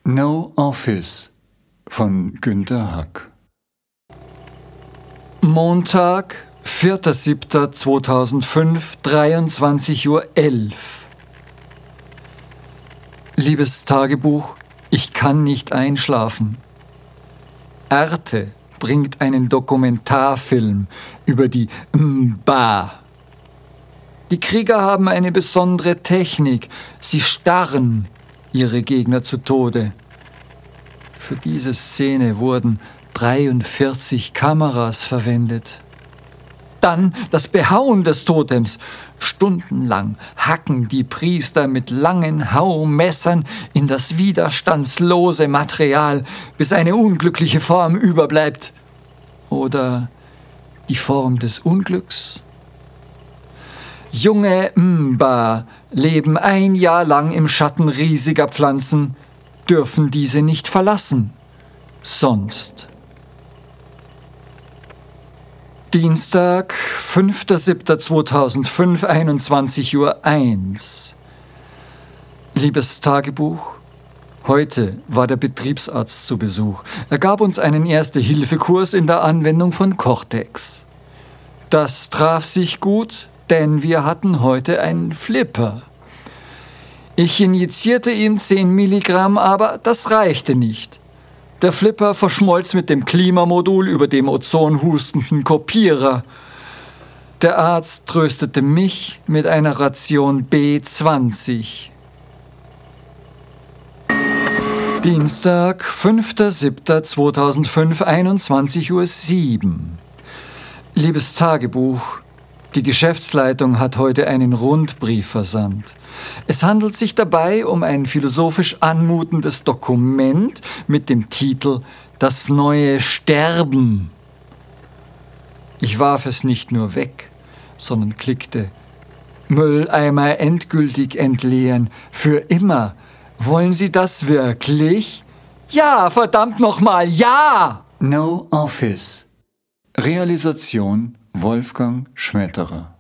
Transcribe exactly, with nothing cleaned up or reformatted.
No Office von Günter Hack. Montag, vierter siebter zweitausendfünf, dreiundzwanzig Uhr elf. Liebes Tagebuch, ich kann nicht einschlafen. Arte bringt einen Dokumentarfilm über die Mba. Die Krieger haben eine besondere Technik. Sie starren ihre Gegner zu Tode. Für diese Szene wurden dreiundvierzig Kameras verwendet. Dann das Behauen des Totems. Stundenlang hacken die Priester mit langen Haumessern in das widerstandslose Material, bis eine unglückliche Form überbleibt. Oder die Form des Unglücks. Junge Mba leben ein Jahr lang im Schatten riesiger Pflanzen, dürfen diese nicht verlassen. Sonst. Dienstag, fünfter siebter zweitausendfünf, einundzwanzig Uhr eins. Liebes Tagebuch, heute war der Betriebsarzt zu Besuch. Er gab uns einen Erste-Hilfe-Kurs in der Anwendung von Cortex. Das traf sich gut, denn wir hatten heute einen Flipper. Ich injizierte ihm zehn Milligramm, aber das reichte nicht. Der Flipper verschmolz mit dem Klimamodul über dem ozonhustenden Kopierer. Der Arzt tröstete mich mit einer Ration B zwanzig. Dienstag, fünfter siebter zweitausendfünf, einundzwanzig Uhr sieben. Liebes Tagebuch, die Geschäftsleitung hat heute einen Rundbrief versandt. Es handelt sich dabei um ein philosophisch anmutendes Dokument mit dem Titel »Das neue Sterben«. Ich warf es nicht nur weg, sondern klickte »Mülleimer endgültig entleeren, für immer. Wollen Sie das wirklich? Ja, verdammt nochmal, ja!« No Office. Realisation Wolfgang Schmetterer.